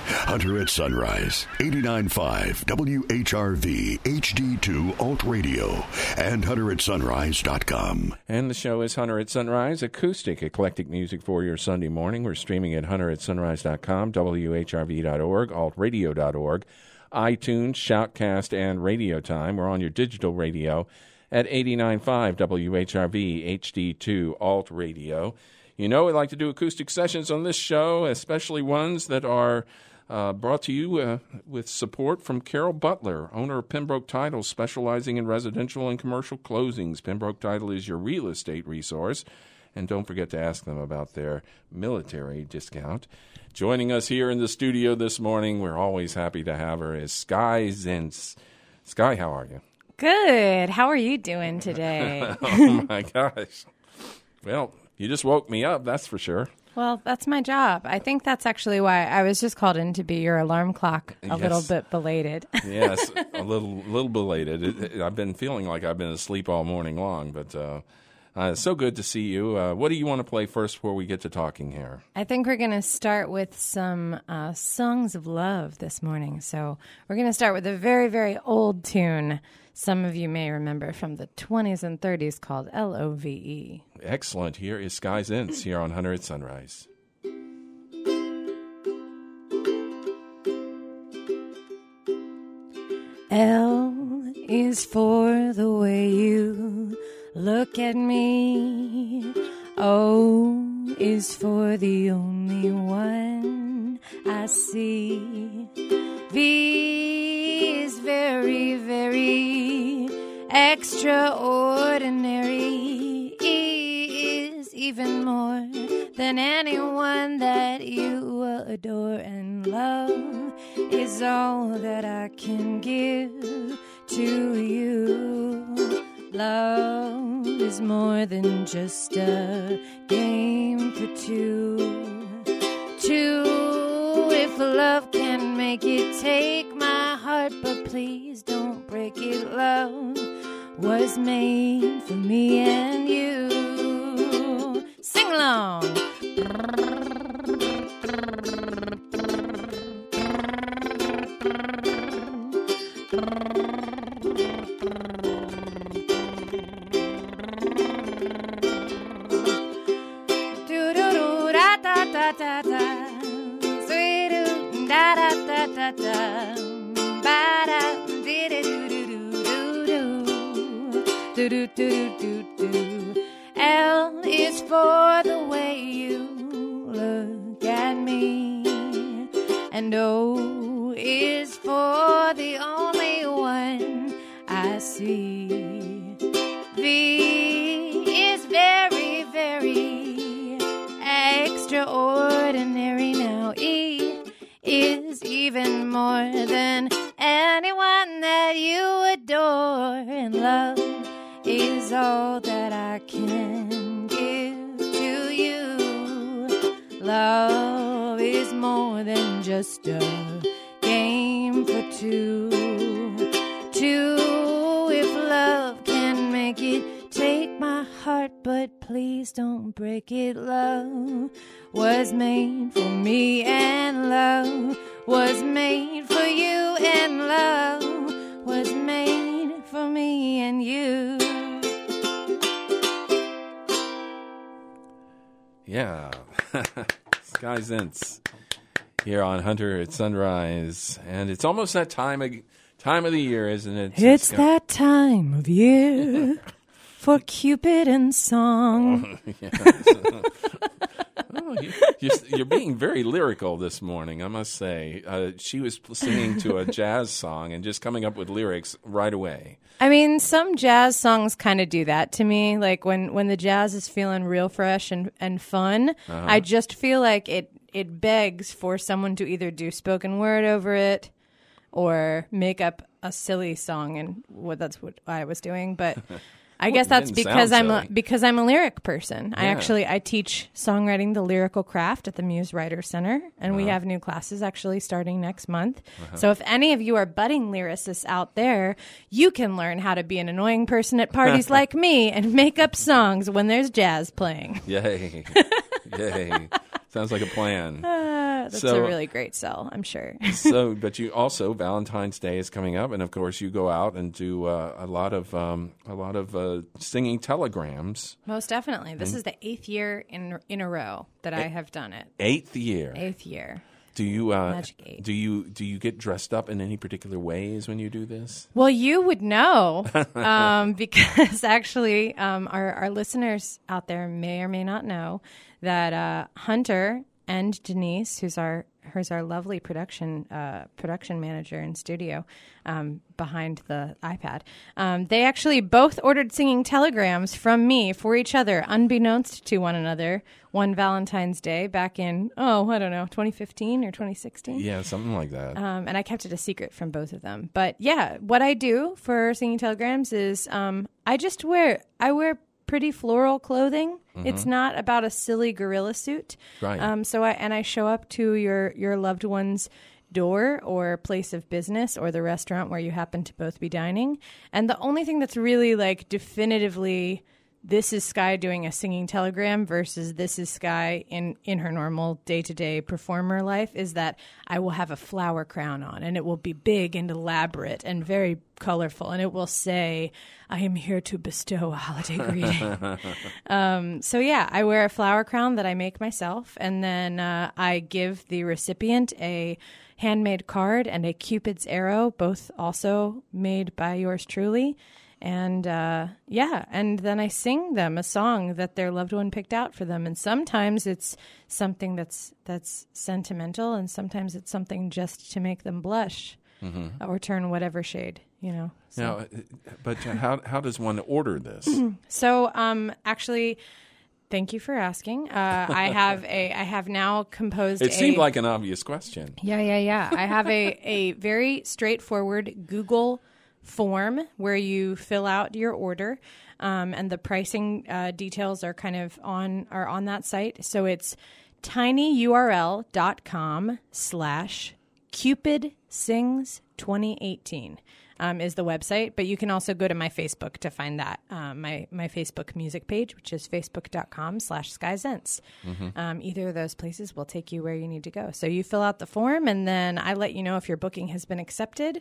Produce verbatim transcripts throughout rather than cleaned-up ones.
Hunter at Sunrise, eighty-nine point five W H R V H D two Alt Radio, and hunter at sunrise dot com. And the show is Hunter at Sunrise, acoustic, eclectic music for your Sunday morning. We're streaming at hunter at sunrise dot com, W H R V dot org, alt radio dot org, iTunes, Shoutcast, and Radio Time. We're on your digital radio at eighty-nine point five W H R V H D two Alt Radio. You know, we like to do acoustic sessions on this show, especially ones that are uh, brought to you uh, with support from Carol Butler, owner of Pembroke Title, specializing in residential and commercial closings. Pembroke Title is your real estate resource. And don't forget to ask them about their military discount. Joining us here in the studio this morning, we're always happy to have her, is Sky Zintz. Sky, how are you? Good. How are you doing today? Oh, my gosh. Well, you just woke me up, that's for sure. Well, that's my job. I think that's actually why I was just called in to be your alarm clock, a Yes. little bit belated. Yes, a little little belated. It, it, I've been feeling like I've been asleep all morning long, but uh, uh, it's so good to see you. Uh, what do you want to play first before we get to talking here? I think we're going to start with some uh, songs of love this morning. So we're going to start with a very, very old tune some of you may remember from the twenties and thirties called L O V E. Excellent. Here is Sky Zintz here on Hunter at Sunrise. L is for the way you look at me. O is for the only one I see. V is very, very extraordinary. E is even more than anyone that you adore, and love is all that I can give to you. Love is more than just a game for two. Two, if love can make it, take my heart, but please don't break it. Love was made for me and you. Sing along. Do-do-do, da-da-da-da-da. Sweet-oo, da-da-da-da-da. Ba-da, dee-dee-doo-doo-doo-doo. Do-do-do-do-do-do. L is for the way you look at me, and O is for the only one I see. V is very, very extraordinary. Now E is even more than anyone that you adore, and love is all that I can give to you. Love is more than just a game for two. Two, if love can make it, take my heart, but please don't break it. Love was made for me, and love was made for you, and love was made for me and you. Yeah. Sky Zintz here on Hunter at Sunrise. And it's almost that time of, time of the year, isn't it? It's that time of year for Cupid and song. Oh, yes. Oh, you, you're, you're being very lyrical this morning, I must say. Uh, she was singing to a jazz song and just coming up with lyrics right away. I mean, some jazz songs kind of do that to me. Like when, when the jazz is feeling real fresh and, and fun, uh-huh. I just feel like it, it begs for someone to either do spoken word over it or make up a silly song, and what that's what I was doing. But I well, guess that's because I'm a, silly. because I'm a lyric person. Yeah. I actually I teach songwriting, the lyrical craft, at the Muse Writer Center, and uh-huh. we have new classes actually starting next month. Uh-huh. So if any of you are budding lyricists out there, you can learn how to be an annoying person at parties like me and make up songs when there's jazz playing. Yay. Yay. Sounds like a plan. Uh, that's so, a really great sell, I'm sure. so, but you also Valentine's Day is coming up, and of course you go out and do uh, a lot of um, a lot of uh, singing telegrams. Most definitely. This and is the eighth year in in a row that I have done it. Eighth year. Eighth year. Do you uh, do you do you get dressed up in any particular ways when you do this? Well, you would know um, because actually um, our our listeners out there may or may not know that uh, Hunter and Denise, who's our who's our lovely production uh, production manager in studio um, behind the iPad, um, they actually both ordered singing telegrams from me for each other, unbeknownst to one another, one Valentine's Day back in, oh, I don't know, twenty fifteen or twenty sixteen? Yeah, something like that. Um, and I kept it a secret from both of them. But yeah, what I do for singing telegrams is um, I just wear, I wear pretty floral clothing. Mm-hmm. It's not about a silly gorilla suit. Right. Um, so I, and I show up to your, your loved one's door or place of business or the restaurant where you happen to both be dining. And the only thing that's really like definitively this is Sky doing a singing telegram versus this is Sky in, in her normal day-to-day performer life is that I will have a flower crown on and it will be big and elaborate and very colorful and it will say, I am here to bestow a holiday greeting. um, so yeah, I wear a flower crown that I make myself and then uh, I give the recipient a handmade card and a Cupid's arrow, both also made by yours truly. And, uh, yeah, and then I sing them a song that their loved one picked out for them. And sometimes it's something that's that's sentimental, and sometimes it's something just to make them blush mm-hmm. or turn whatever shade, you know. So. Now, but how how does one order this? so, um, actually... Thank you for asking. Uh, I have a. I have now composed. It a, seemed like an obvious question. Yeah, yeah, yeah. I have a, a very straightforward Google form where you fill out your order, um, and the pricing uh, details are kind of on are on that site. So it's tinyurl.com slash Cupid Sings twenty eighteen. Um, is the website, but you can also go to my Facebook to find that, um, my, my Facebook music page, which is facebook.com slash skyzents. Mm-hmm. Um, either of those places will take you where you need to go. So you fill out the form, and then I let you know if your booking has been accepted.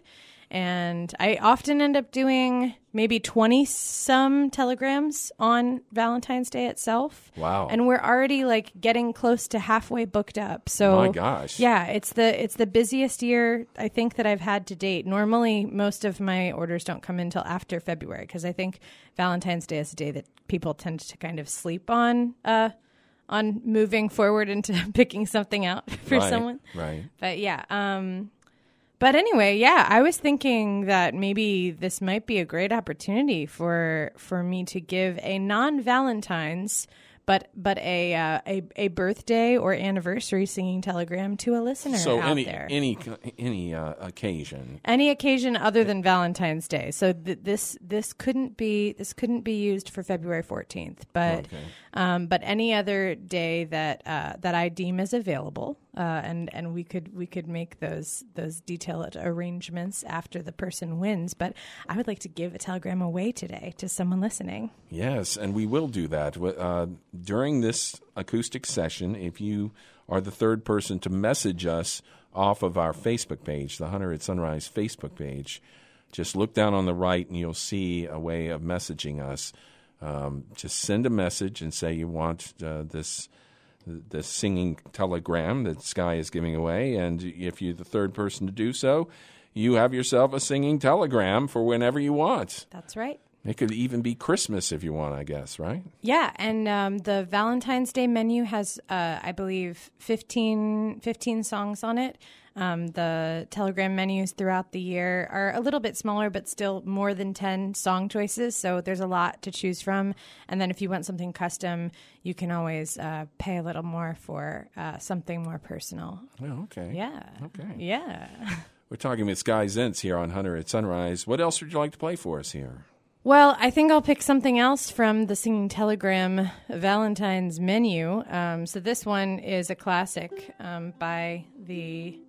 And I often end up doing maybe twenty-some telegrams on Valentine's Day itself. Wow. And we're already, like, getting close to halfway booked up. So, my gosh. Yeah, it's the it's the busiest year, I think, that I've had to date. Normally, most of my orders don't come until after February, because I think Valentine's Day is a day that people tend to kind of sleep on, uh, on moving forward into picking something out for right, someone. Right. But, yeah, um... But anyway, yeah, I was thinking that maybe this might be a great opportunity for for me to give a non-Valentine's, but but a uh, a a birthday or anniversary singing telegram to a listener so out any, there. any any uh, occasion, any occasion other than Valentine's Day. So th- this this couldn't be this couldn't be used for February fourteenth, but okay. um, but any other day that uh, that I deem as available. Uh, and, and we could we could make those those detailed arrangements after the person wins. But I would like to give a telegram away today to someone listening. Yes, and we will do that. Uh, during this acoustic session, if you are the third person to message us off of our Facebook page, the Hunter at Sunrise Facebook page, just look down on the right and you'll see a way of messaging us. Um, just send a message and say you want uh, this the singing telegram that Sky is giving away, and if you're the third person to do so, you have yourself a singing telegram for whenever you want. That's right. It could even be Christmas if you want, I guess, right? Yeah, and um, the Valentine's Day menu has, uh, I believe, fifteen, fifteen songs on it. Um, the telegram menus throughout the year are a little bit smaller, but still more than ten song choices. So there's a lot to choose from. And then if you want something custom, you can always uh, pay a little more for uh, something more personal. Oh, okay. Yeah. Okay. Yeah. We're talking with Sky Zents here on Hunter at Sunrise. What else would you like to play for us here? Well, I think I'll pick something else from the Singing Telegram Valentine's menu. Um, so this one is a classic um, by the...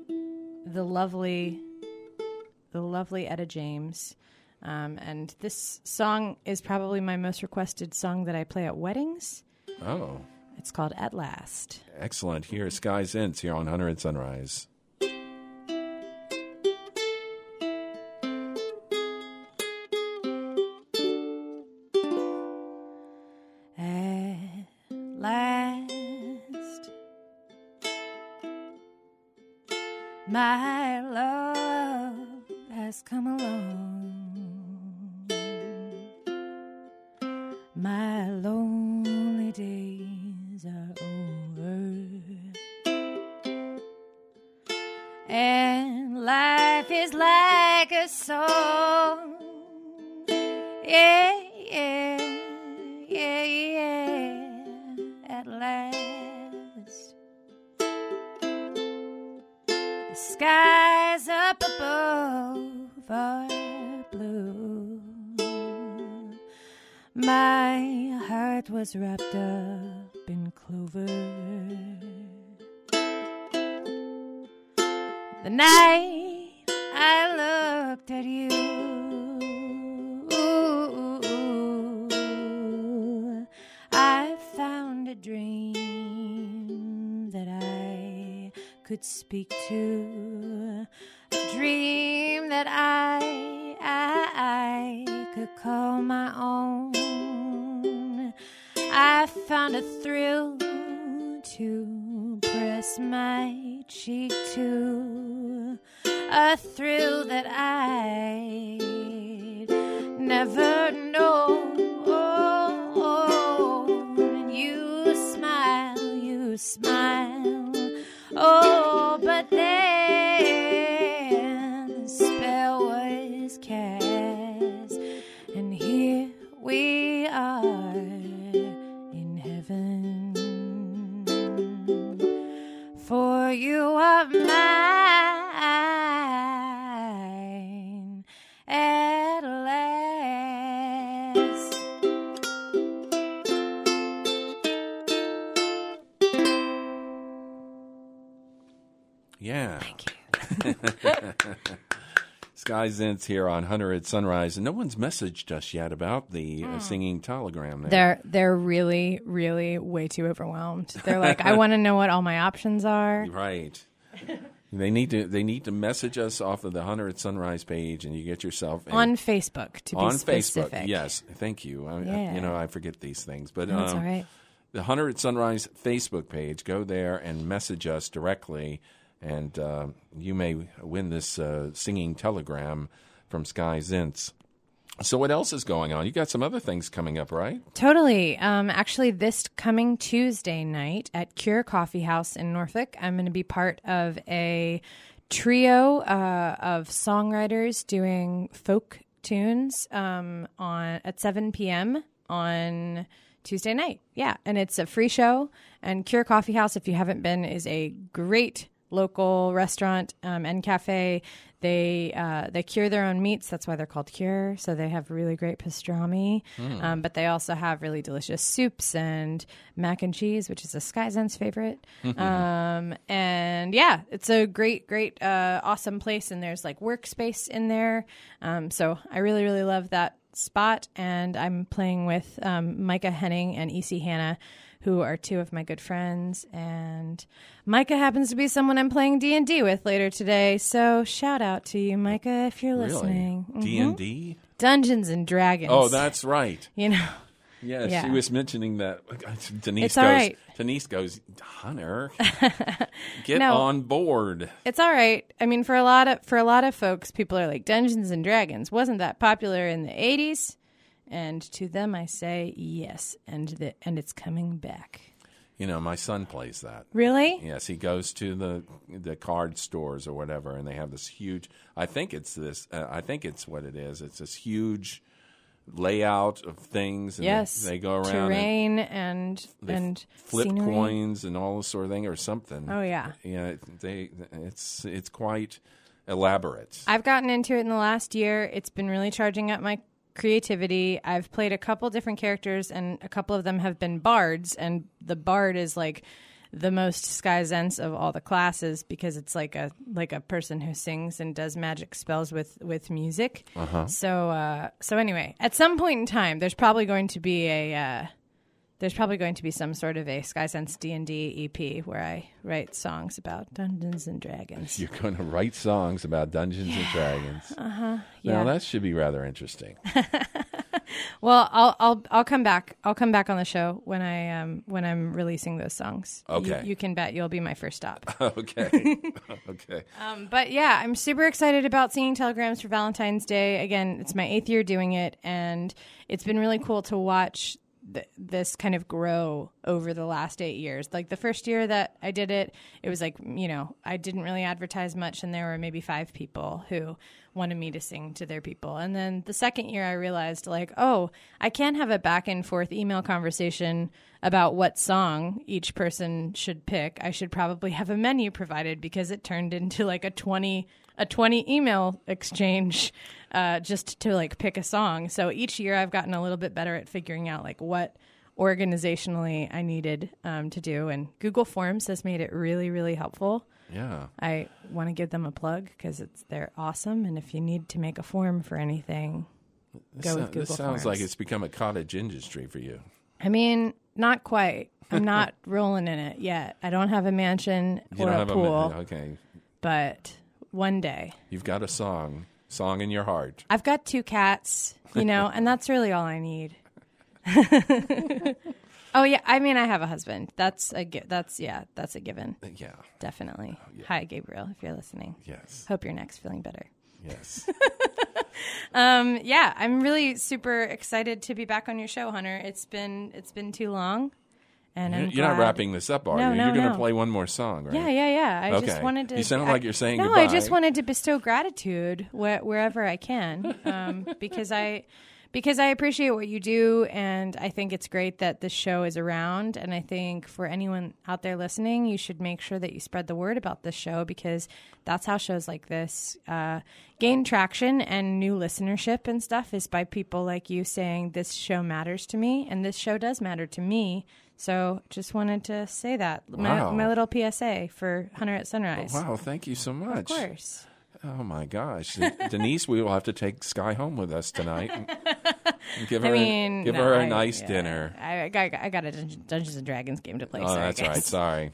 the lovely, the lovely Etta James. Um, and this song is probably my most requested song that I play at weddings. Oh. It's called At Last. Excellent. Here is Sky Zints here on Hunter at Sunrise. At last, my love has come along. My lonely days are over, and life is like a song. Yeah, yeah, yeah, yeah. At last, the skies up above are blue. My heart was wrapped up in clover. The night I looked at you, I found a dream that I could speak to, a dream that I, I, I could call my own. I found a thrill to press my cheek to, a thrill that I'd never known. And you smile, you smile, oh, but then the spell was cast, and here we are in heaven, for you are mine at last. Yeah. Thank you. Sky Zints here on Hunter at Sunrise, and no one's messaged us yet about the uh, singing telegram. There. They're they're really, really way too overwhelmed. They're like, I want to know what all my options are. Right. They need to they need to message us off of the Hunter at Sunrise page, and you get yourself in. On Facebook, to be on specific. Facebook. Yes, thank you. I, Yeah. you know, I forget these things, but That's um, all right. the Hunter at Sunrise Facebook page. Go there and message us directly, and uh, you may win this uh, singing telegram from Sky Zints. So what else is going on? You got some other things coming up, right? Totally. Um, actually, this coming Tuesday night at Cure Coffee House in Norfolk, I'm going to be part of a trio uh, of songwriters doing folk tunes um, on at seven p.m. on Tuesday night. Yeah, and it's a free show. And Cure Coffee House, if you haven't been, is a great local restaurant um, and cafe. They uh, they cure their own meats. That's why they're called Cure. So they have really great pastrami. Mm. Um, but they also have really delicious soups and mac and cheese, which is a Sky Zen's favorite. Mm-hmm. Um, and yeah, it's a great, great, uh, awesome place. And there's like workspace in there. Um, so I really, really love that spot. And I'm playing with um, Micah Henning and E C Hannah, who are two of my good friends, and Micah happens to be someone I'm playing D and D with later today, so shout out to you, Micah, if you're Really? listening. Mm-hmm. D and D? Dungeons and Dragons. Oh, that's right. You know. Yes, Yeah. she was mentioning that. Denise It's goes, all right. Denise goes, Hunter, get No. on board. It's all right. I mean, for a lot of for a lot of folks, people are like, Dungeons and Dragons wasn't that popular in the eighties? And to them, I say yes, and the, and it's coming back. You know, my son plays that. Really? Yes, he goes to the the card stores or whatever, and they have this huge. I think it's this. Uh, I think it's what it is. It's this huge layout of things. And Yes. they, they go around terrain and and, they and f- flip scenery. coins and all this sort of thing, or something. Oh, yeah. Yeah, they. It's it's quite elaborate. I've gotten into it in the last year. It's been really charging up my creativity. I've played a couple different characters, and a couple of them have been bards, and the bard is like the most Sky Zens of all the classes because it's like a like a person who sings and does magic spells with with music. Uh-huh. So uh, so anyway, at some point in time, there's probably going to be a uh, there's probably going to be some sort of a Skysense D and D E P where I write songs about Dungeons and Dragons. You're going to write songs about Dungeons yeah. and Dragons. Uh-huh. Yeah. Now, that should be rather interesting. Well, I'll I'll I'll come back. I'll come back on the show when I um when I'm releasing those songs. Okay. You, you can bet you'll be my first stop. Okay. Okay. Um, but yeah, I'm super excited about singing Telegrams for Valentine's Day. Again, it's my eighth year doing it, and it's been really cool to watch th- this kind of grow over the last eight years. Like the first year that I did it, it was like, you know, I didn't really advertise much, and there were maybe five people who wanted me to sing to their people. And then the second year I realized like, oh, I can't have a back and forth email conversation about what song each person should pick. I should probably have a menu provided, because it turned into like a twenty a twenty email exchange uh, just to like pick a song. So each year I've gotten a little bit better at figuring out like what organizationally I needed um, to do. And Google Forms has made it really, really helpful. Yeah. I want to give them a plug because it's they're awesome. And if you need to make a form for anything, this go so, with Google This sounds Forms. like it's become a cottage industry for you. I mean, not quite. I'm not rolling in it yet. I don't have a mansion You or don't a have pool, a okay. but one day. You've got a song, song in your heart. I've got two cats, you know, and that's really all I need. Oh yeah, I mean, I have a husband. That's a gi- that's yeah, that's a given. Yeah. Definitely. Oh, yeah. Hi, Gabriel, if you're listening. Yes. Hope your neck's feeling better. Yes. Um, yeah, I'm really super excited to be back on your show, Hunter. It's been it's been too long, and You're, I'm you're not glad- wrapping this up, are No, you? no, You're going to no. play one more song, right? Yeah, yeah, yeah. I Okay. just wanted to. You sound I- like you're saying no, goodbye. I just wanted to bestow gratitude wh- wherever I can, um, because I because I appreciate what you do, and I think it's great that this show is around. And I think for anyone out there listening, you should make sure that you spread the word about this show, because that's how shows like this uh, gain traction and new listenership and stuff, is by people like you saying this show matters to me, and this show does matter to me. So just wanted to say that. Wow. My, my little P S A for Hunter at Sunrise. Wow, thank you so much. Of course. Oh, my gosh. Denise, we will have to take Sky home with us tonight and, and give her, I mean, a, give no, her a I- nice yeah. dinner. I, I, got, I got a Dun- Dungeons and Dragons game to play. Oh, sorry, that's guys. right. Sorry.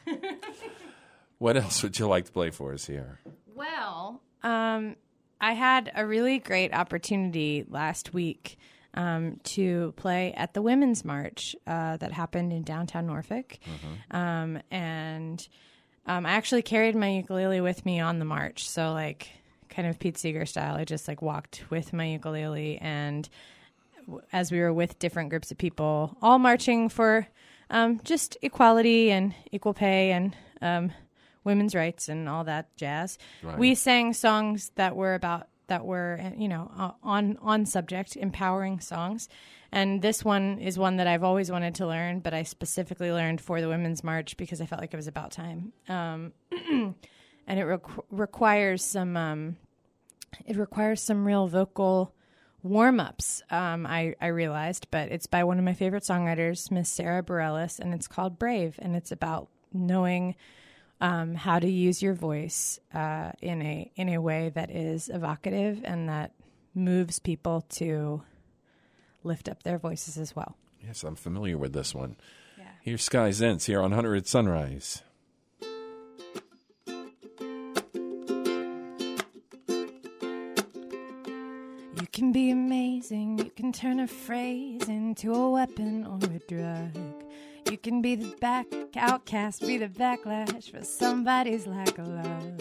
What else would you like to play for us here? Well, um, I had a really great opportunity last week um, to play at the Women's March uh, that happened in downtown Norfolk. Mm-hmm. Um, and um, I actually carried my ukulele with me on the march. So, like, kind of Pete Seeger style, I just, like, walked with my ukulele. And w- as we were with different groups of people, all marching for um, just equality and equal pay and um, women's rights and all that jazz. Right. We sang songs that were about that were you know uh, on on subject, empowering songs. And this one is one that I've always wanted to learn, but I specifically learned for the Women's March because I felt like it was about time. Um, and it requ- requires some um, it requires some real vocal warm-ups. Um, I I realized, but it's by one of my favorite songwriters, Miss Sarah Bareilles, and it's called Brave, and it's about knowing Um, how to use your voice uh, in a in a way that is evocative and that moves people to lift up their voices as well. Yes, I'm familiar with this one. Yeah. Here's Sky Zentz here on Hunter at Sunrise. You can be amazing. You can turn a phrase into a weapon or a drug. You can be the back outcast, be the backlash for somebody's lack of love.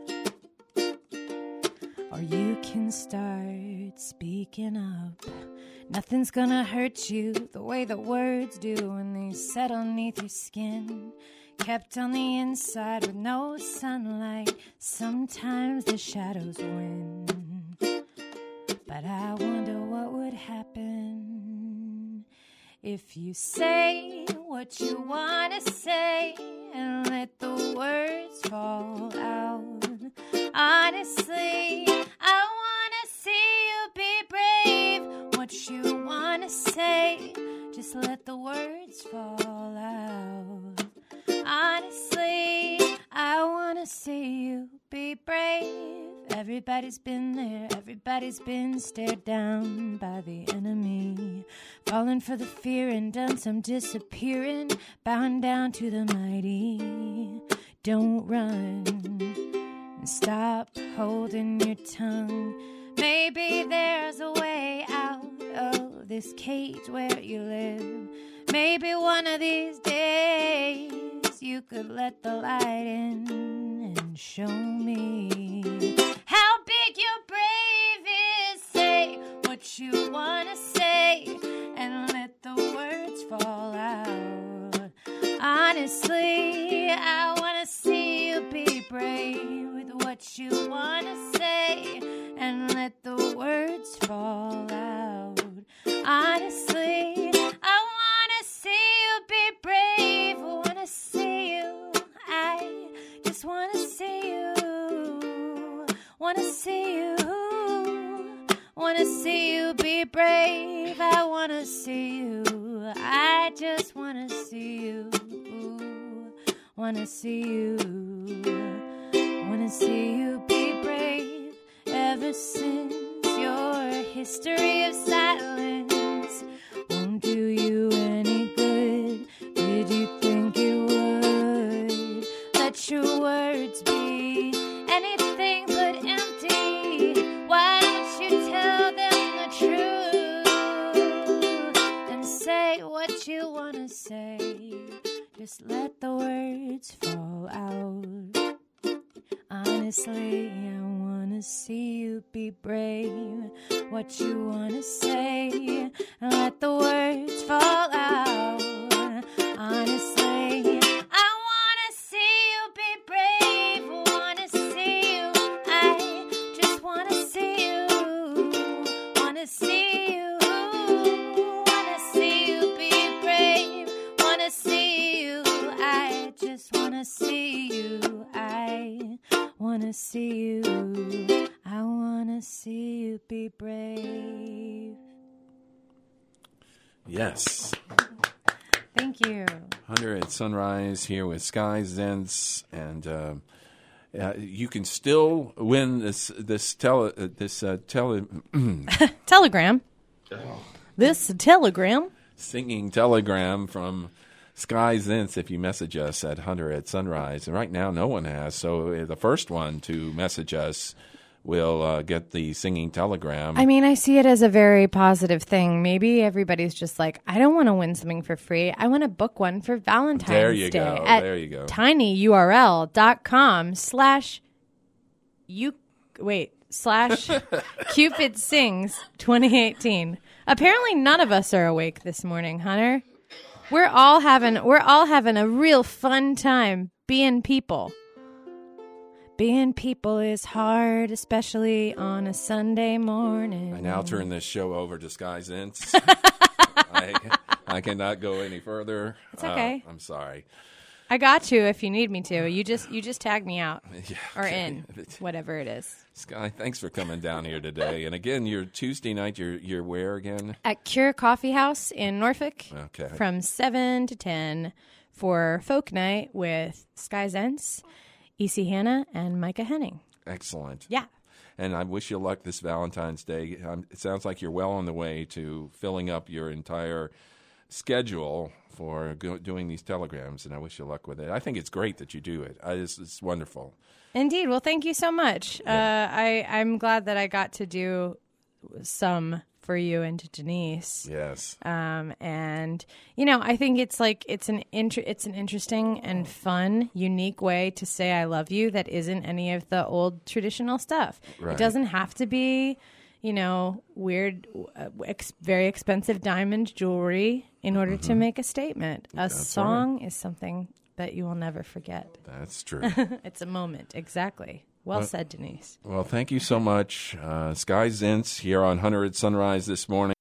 Or you can start speaking up. Nothing's gonna hurt you the way the words do when they settle beneath your skin. Kept on the inside with no sunlight. Sometimes the shadows win. But I wonder what would happen if you say what you want to say and let the words fall out. Honestly, I want to see you be brave. What you want to say, just let the words fall out. Honestly, I want to see you be brave. Everybody's been there, everybody's been stared down by the enemy, fallen for the fear and done some disappearing, bowing down to the mighty. Don't run and stop holding your tongue. Maybe there's a way out of this cage where you live. Maybe one of these days you could let the light in and show me how big your brave is. Say what you want to say and let the words fall out. Honestly, I want to see you be brave with what you want to say and let the words fall out. Honestly, I want to see you be brave. I want to see you. I just want to see you. Want to see you. Want to see you be brave. I want to see you. I just want to see you. Want to see you. Want to see you be brave. Ever since your history of silence won't do you any good, did you think it would? Let your words be anything but empty. Why don't you tell them the truth and say what you want to say? Just let the words fall out. Honestly, I want to see you be brave. What you want to say, and let the words fall out. Honestly, I want to see you be brave. Want to see you. I just want to see you. Want to see you. Want to see you be brave. Want to see you. I just want to see you. I want to see you. I want to see you be brave. Yes. Thank you. Hunter at Sunrise here with Sky Zents, and uh, uh, you can still win this this tele uh, this uh, tele Telegram. This telegram. singing telegram from Sky Zents if you message us at Hunter at Sunrise. And right now, no one has. So uh, the first one to message us will uh, get the singing telegram. I mean, I see it as a very positive thing. Maybe everybody's just like, I don't want to win something for free. I want to book one for Valentine's Day. There you Day go. At There you go. tinyurl.com slash you wait slash Cupid Sings twenty eighteen. Apparently, none of us are awake this morning, Hunter. We're all having we're all having a real fun time being people. Being people is hard, especially on a Sunday morning. I now turn this show over to Sky Zents. I, I cannot go any further. It's okay. Uh, I'm sorry. I got you if you need me to. You just you just tag me out Yeah, or okay. in, whatever it is. Sky, thanks for coming down here today. And again, your Tuesday night, you're, you're where again? At Cure Coffee House in Norfolk Okay. from seven to ten for Folk Night with Sky Zents, E C Hannah, and Micah Henning. Excellent. Yeah. And I wish you luck this Valentine's Day. Um, it sounds like you're well on the way to filling up your entire schedule for go- doing these telegrams, and I wish you luck with it. I think it's great that you do it. I, it's, it's wonderful. Indeed. Well, thank you so much. Yeah. Uh, I, I'm glad that I got to do some for you and to Denise. Yes. Um, and you know, I think it's like it's an inter- it's an interesting and fun, unique way to say I love you that isn't any of the old traditional stuff. Right. It doesn't have to be, you know, weird, uh, ex- very expensive diamond jewelry in order mm-hmm. to make a statement. A That's song right. is something that you will never forget. That's true. It's a moment, exactly. Well, well said, Denise. Well, thank you so much. Uh, Sky Zents here on Hunter at Sunrise this morning.